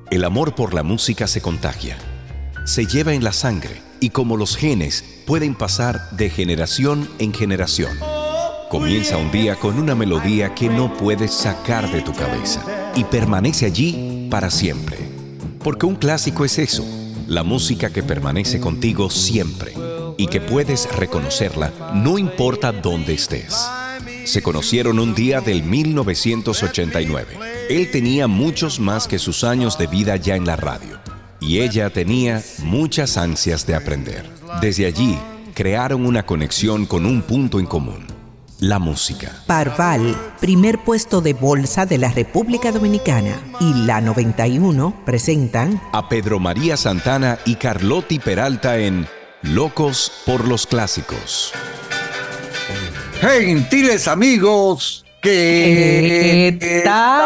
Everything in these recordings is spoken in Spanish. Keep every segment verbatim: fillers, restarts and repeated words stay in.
El amor por la música se contagia, se lleva en la sangre y como los genes pueden pasar de generación en generación. Comienza un día con una melodía que no puedes sacar de tu cabeza y permanece allí para siempre. Porque un clásico es eso, la música que permanece contigo siempre y que puedes reconocerla no importa dónde estés. Se conocieron un día del mil novecientos ochenta y nueve. Él tenía muchos más que sus años de vida ya en la radio. Y ella tenía muchas ansias de aprender. Desde allí, crearon una conexión con un punto en común: la música. Parval, primer puesto de bolsa de la República Dominicana, y la noventa y uno presentan a Pedro María Santana y Carlotti Peralta en Locos por los Clásicos. Gentiles amigos, ¿qué, ¿Qué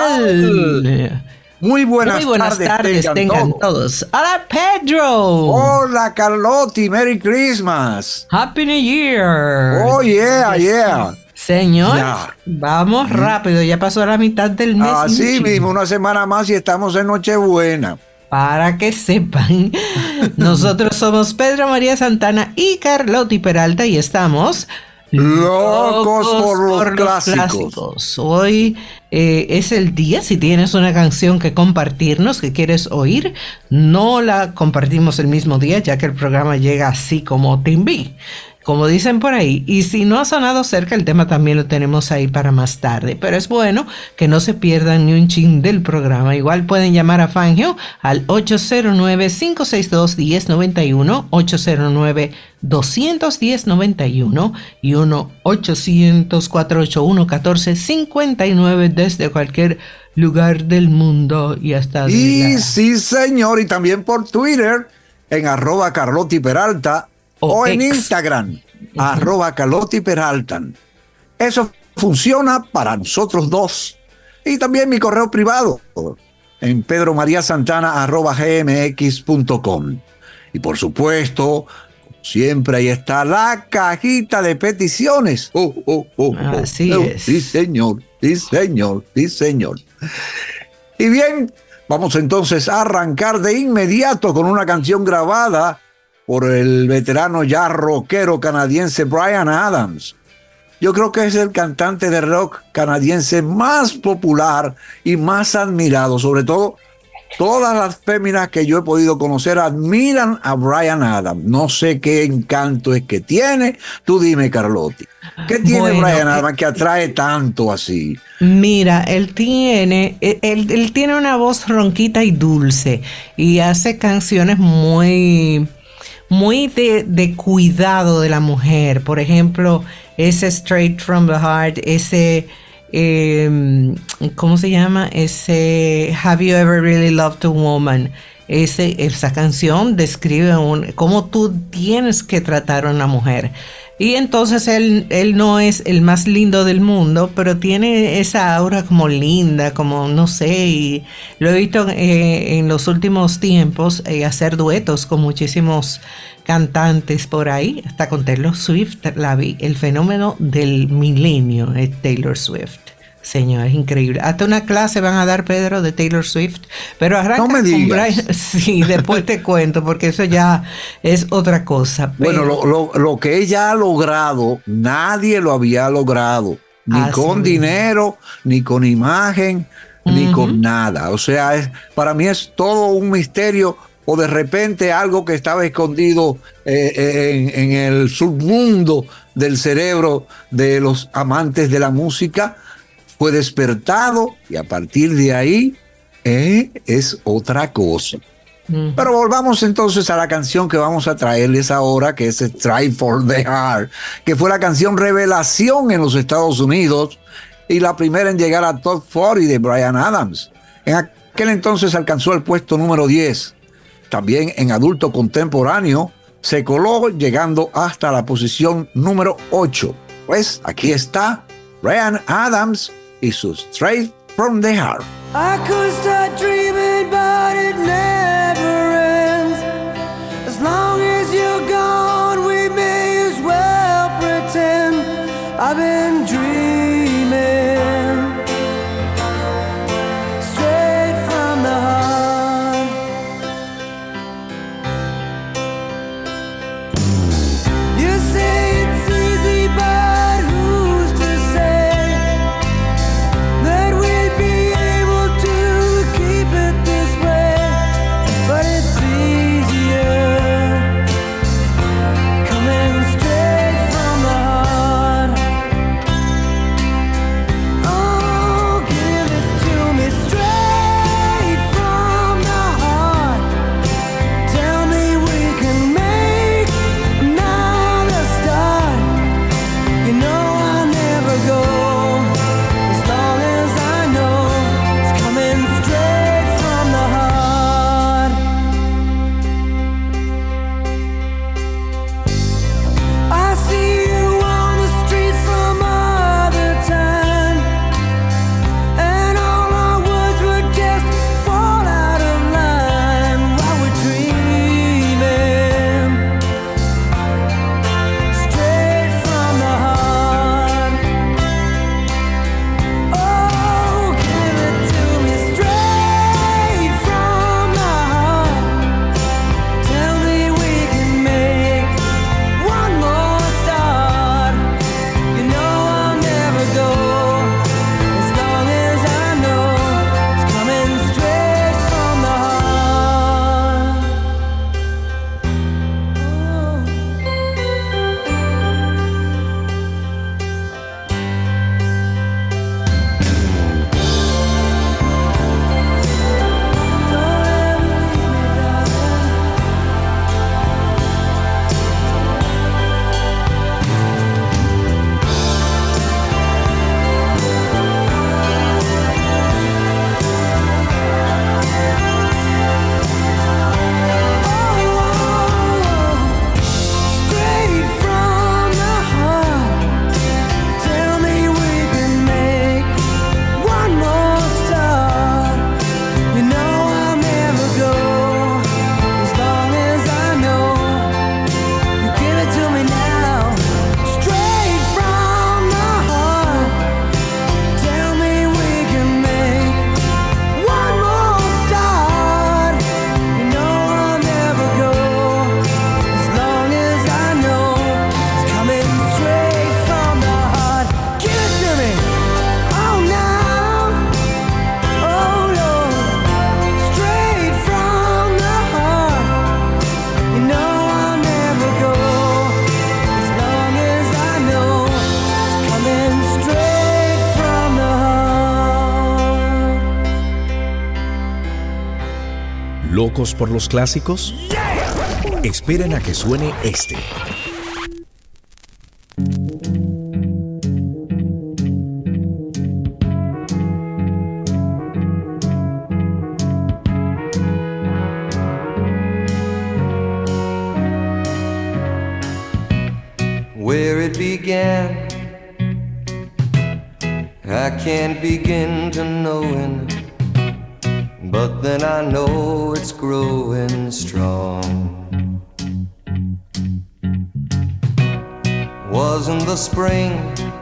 tal? Muy buenas, Muy buenas tardes, tardes, tengan, tengan todos. todos. ¡Hola, Pedro! Hola, Carlotti, Merry Christmas. ¡Happy New Year! Oh, yeah, yeah. Señor, Ya. vamos rápido, ya pasó la mitad del mes. Así Mucho. mismo, una semana más y estamos en Nochebuena. Para que sepan, nosotros somos Pedro María Santana y Carlotti Peralta y estamos... Locos por los clásicos. Hoy eh, es el día. Si tienes una canción que compartirnos, que quieres oír, no la compartimos el mismo día, ya que el programa llega así como te envíe, como dicen por ahí. Y si no ha sonado cerca, el tema también lo tenemos ahí para más tarde. Pero es bueno que no se pierdan ni un chin del programa. Igual pueden llamar a Fangio al ocho cero nueve, cinco seis dos, uno cero nueve uno, ocho cero nueve, dos uno cero, nueve uno y uno ochocientos, cuatrocientos ochenta y uno, catorce cincuenta y nueve desde cualquier lugar del mundo y hasta de Y la... sí, señor, y también por Twitter en arroba Carlotti Peralta o, o en ex. Instagram uh-huh. arroba Carlotti Peralta. Eso funciona para nosotros dos. Y también mi correo privado en pedromariasantana arroba gmx punto com. Y por supuesto, siempre ahí está la cajita de peticiones. Oh, oh, oh, oh. Así oh, es. Sí, señor, sí, señor, sí, señor. Y bien, vamos entonces a arrancar de inmediato con una canción grabada por el veterano ya rockero canadiense Bryan Adams. Yo creo que es el cantante de rock canadiense más popular y más admirado. Sobre todo, todas las féminas que yo he podido conocer admiran a Bryan Adams. No sé qué encanto es que tiene. Tú dime, Carlotti. ¿Qué tiene bueno, Bryan Adams que atrae tanto así? Mira, él tiene, él, él tiene una voz ronquita y dulce y hace canciones muy, muy de, de cuidado de la mujer. Por ejemplo, ese Straight from the Heart, ese... Eh, ¿cómo se llama? Ese Have You Ever Really Loved a Woman? Ese, esa canción describe un, cómo tú tienes que tratar a una mujer. Y entonces él, él no es el más lindo del mundo, pero tiene esa aura como linda, como no sé, y lo he visto eh, en los últimos tiempos eh, hacer duetos con muchísimos cantantes por ahí, hasta con Taylor Swift, la vi, el fenómeno del milenio es Taylor Swift. Señor, es increíble. Hasta una clase van a dar, Pedro, de Taylor Swift. Pero arranca no me con digas. Bryan. Sí, después te cuento, porque eso ya es otra cosa. Pero... Bueno, lo, lo, lo que ella ha logrado, nadie lo había logrado. Ni Así con mismo. dinero, ni con imagen, uh-huh. ni con nada. O sea, es, para mí es todo un misterio. O de repente algo que estaba escondido eh, en, en el submundo del cerebro de los amantes de la música fue despertado y a partir de ahí eh, es otra cosa. Mm. Pero volvamos entonces a la canción que vamos a traerles ahora, que es Straight from the Heart, que fue la canción revelación en los Estados Unidos y la primera en llegar a Top cuarenta de Bryan Adams. En aquel entonces alcanzó el puesto número diez. También en adulto contemporáneo se coló llegando hasta la posición número ocho. Pues aquí está Bryan Adams y su Straight from the Heart. I could start dreaming but it never ends. As long as you're gone we may as well pretend I've been dreaming. Straight from the heart. ¿Locos por los clásicos? Esperen a que suene este. Where it began, I can't begin to knowing, but then I know it's growing strong. Wasn't the spring,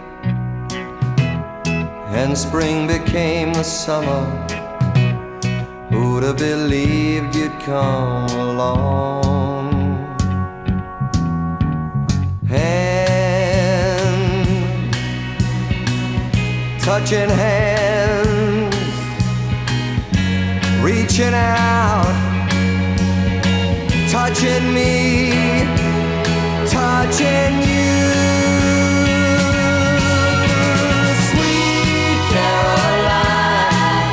and spring became the summer. Who'd have believed you'd come along? Hand, touching hands, reaching out, touching me, touching you. Sweet Caroline,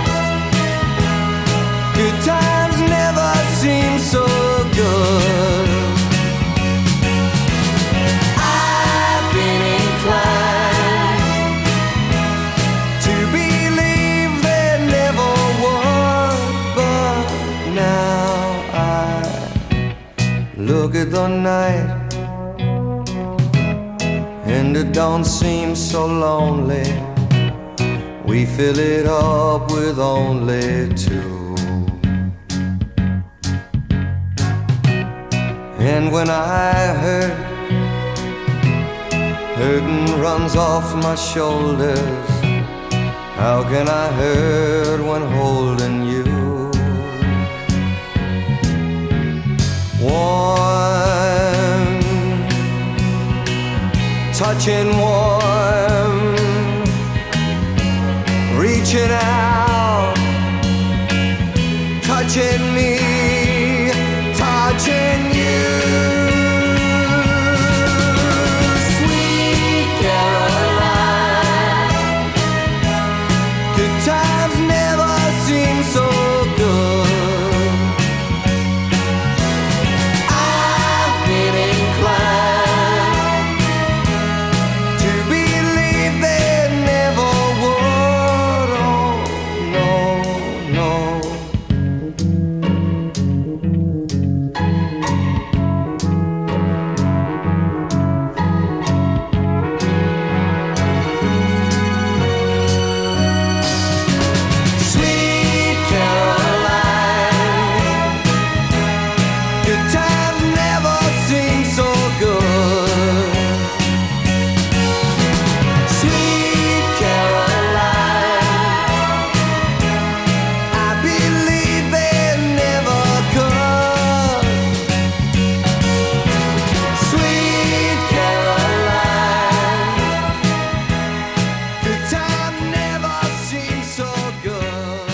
good times never seem so good. I've been inclined to believe there never was, but now I look at the night and it don't seem so lonely. We fill it up with only two. And when I hurt, hurting runs off my shoulders. How can I hurt when holding you? Warm, touching warm, reaching out, touching me, touching you. Sweet Caroline, good times never seem so good. I've been inclined to believe there never would. Oh, no, no. Sweet Caroline, good times never seem so good. Sweet Caroline, I believe they never could. Sweet Caroline, good times never seem so good.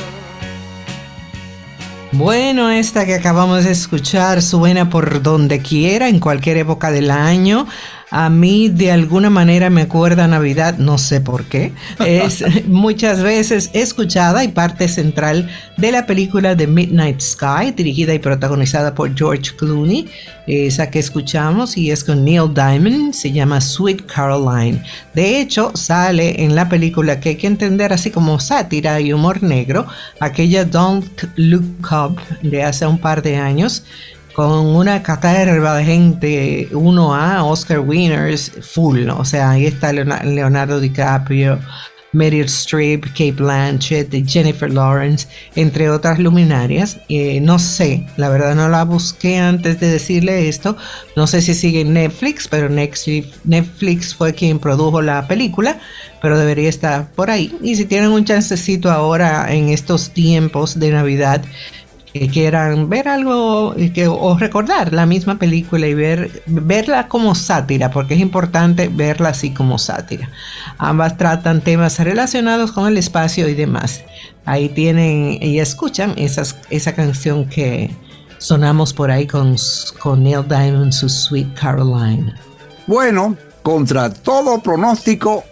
Bueno, esta que acabamos de escuchar suena por donde quiera, en cualquier época del año. A mí de alguna manera me acuerda a Navidad, no sé por qué. Es muchas veces escuchada y parte central de la película The Midnight Sky, dirigida y protagonizada por George Clooney. Esa que escuchamos y es con Neil Diamond, se llama Sweet Caroline. De hecho, sale en la película que hay que entender así como sátira y humor negro, aquella Don't Look Up de hace un par de años, con una caterva de gente, uno A, Oscar winners, full, ¿no? O sea, ahí está Leonardo DiCaprio, Meryl Streep, Cate Blanchett, Jennifer Lawrence, entre otras luminarias. Eh, no sé, la verdad no la busqué antes de decirle esto, no sé si sigue en Netflix, pero Netflix fue quien produjo la película, pero debería estar por ahí. Y si tienen un chancecito ahora en estos tiempos de Navidad, que quieran ver algo que, o recordar la misma película y ver, verla como sátira, porque es importante verla así como sátira. Ambas tratan temas relacionados con el espacio y demás. Ahí tienen y escuchan esas, esa canción que sonamos por ahí con, con Neil Diamond, su Sweet Caroline. Bueno, contra todo pronóstico,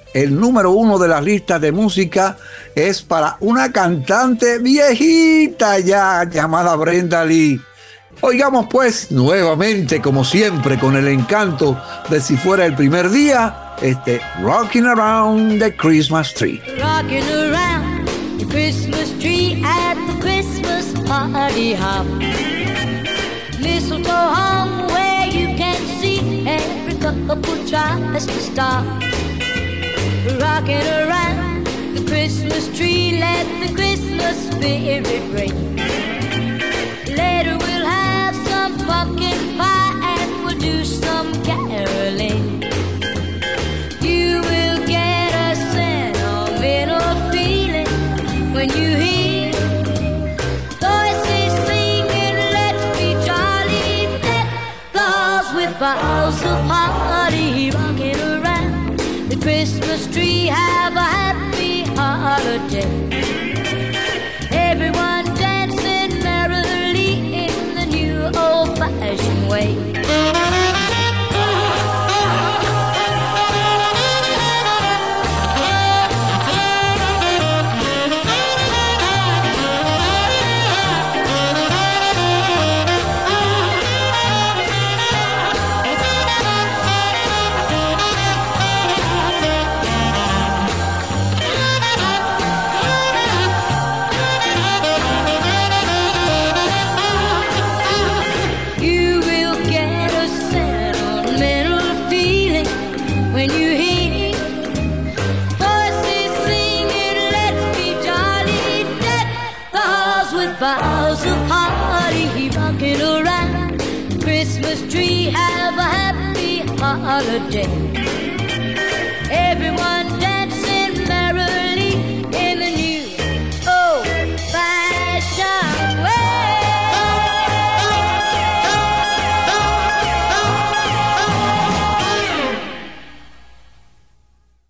el número uno de las listas de música es para una cantante viejita ya llamada Brenda Lee. Oigamos pues nuevamente, como siempre, con el encanto de Si Fuera el Primer Día, este Rocking Around the Christmas Tree. Rocking around the Christmas tree at the Christmas party hop. Mistletoe hung where you can see every couple tries to stop. Rocking around the Christmas tree, let the Christmas spirit ring. Later we'll have some pumpkin pie and we'll do some caroling. You will get a sentimental feeling when you hear voices singing, let's be jolly, deck the halls with boughs of holly. Rocking around the Christmas tree, have a happy holiday. Everyone dancing merrily in the new old-fashioned way. Boughs of holly, rocking around the Christmas tree, have a happy holiday.